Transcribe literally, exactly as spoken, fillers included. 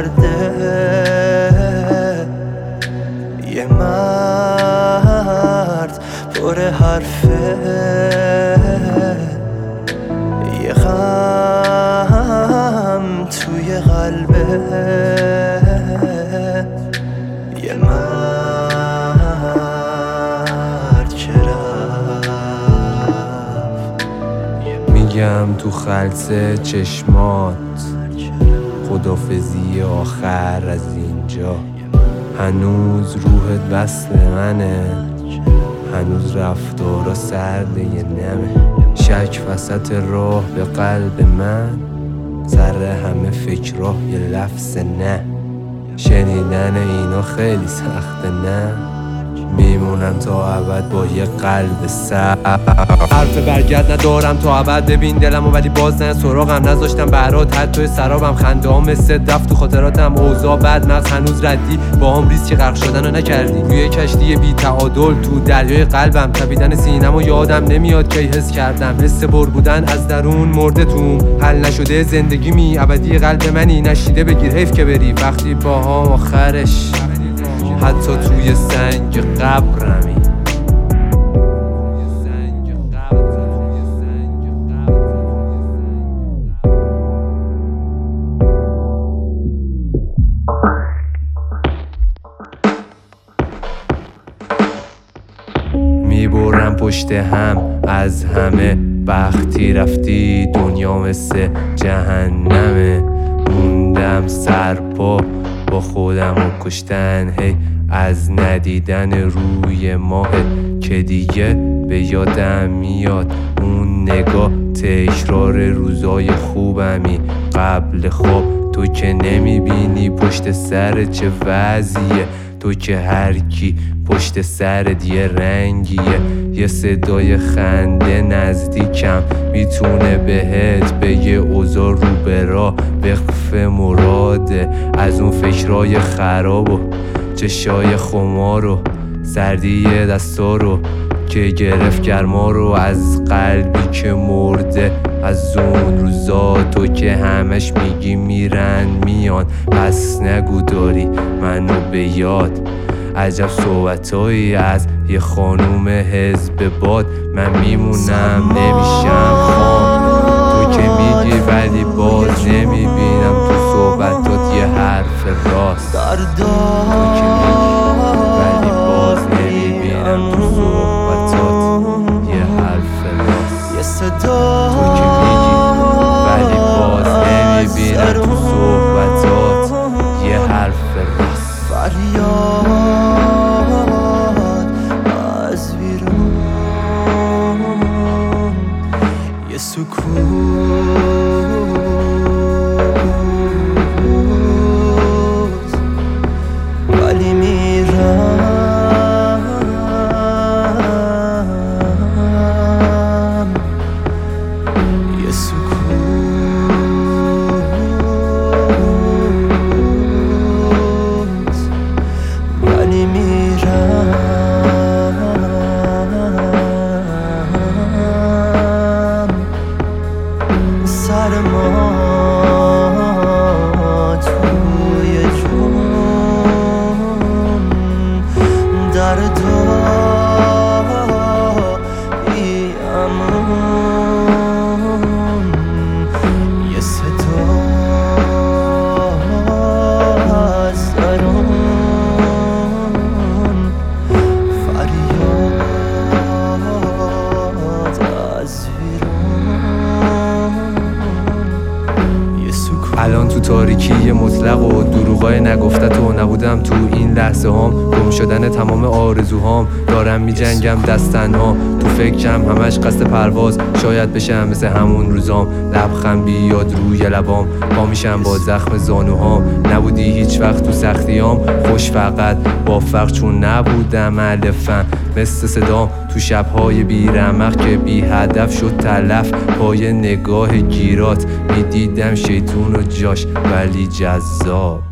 کرده یه مرد پر حرفه، یه غم توی قلبه، یه مرد که رفت. میگم تو خلص چشمات خدافزی آخر از اینجا، هنوز روحت وصل منه، هنوز رفتارا سرده یه نمه، شک وسط راه به قلب من، سر همه فکرها یه لفظ نه، شنیدن اینا خیلی سخته نه، میمونم تا ابد با یه قلب سر. حرف برگرد ندارم تا ابد، ببین دلمو ولی باز نه سراغم، نذاشتم برات حد توی سرابم، خنده ها مثل رفت تو خاطراتم، اوضاع بد مغز هنوز ردی، با هم ریسک غرق شدن رو نکردی، روی کشتی بی تعادل تو دریای قلبم، تپیدن سینمو یادم نمیاد کی حس کردم، حس بر بودن از درون مرده توم، حل نشده زندگی می ابدی قلب منی، نشیده بگیر حیف که بری وقتی با هم آخرش حتی توی سنگ قبرمی. میبرم پشت هم از همه، وقتی رفتی دنیا مثل جهنمه، موندم سرپا با خودم و کشتن هی از ندیدن روی ماه، که دیگه به یادم میاد اون نگاه، تکرار روزای خوبمی قبل خواب، تو که نمیبینی پشت سر چه وضعیه، تو که هر کی پشت سرت یه رنگیه، یه صدای خنده نزدیکم میتونه بهت بگه اوضاع رو به راه، وقف مراده از اون فکرای خراب و چشای خمار و سردی دستا رو که گرفت گرما رو، از قلبی که مرده از اون روزا، تو که همش میگی میرن میان، پس نگو داری منو به یاد، عجب صحبتایی از یه خانوم حزب باد، من میمونم نمیشم خام، تو که میگی ولی باز نمیبینم تو صحبتات یه حرف راست، تو که میگی ولی باز نمیبینم تو صحبتات یه حرف راست، یه صدا تو که میگی ولی باز نمیبینم تو صحبتات یه حرف راست، فریاد از بیرون، یه سکوت ولی میرم، یه سکوت ولی میرم، سر ما توی جون دردایی امون، یه صدا از درون، فریاد از بیرون، یه سکوت. الان تو تاریکی مطلق و دروغای نگفته تو نبودم، تو این لحظه هام گم شدن تمام آرزوهام، دارم می جنگم دستنها، تو فکرم همش قصد پرواز، شاید بشم مثل همون روزام، لبخند بیاد روی لبام، پا میشم با زخم زانوهام، نبودی هیچ وقت تو سختیام، خوش فقط با فرق چون نبودم الفن، مثل صدام تو شبهای بیرمق که بی هدف شد تلف، پای نگاه گیرات میدیدم شیطون و جاش ولی جذاب.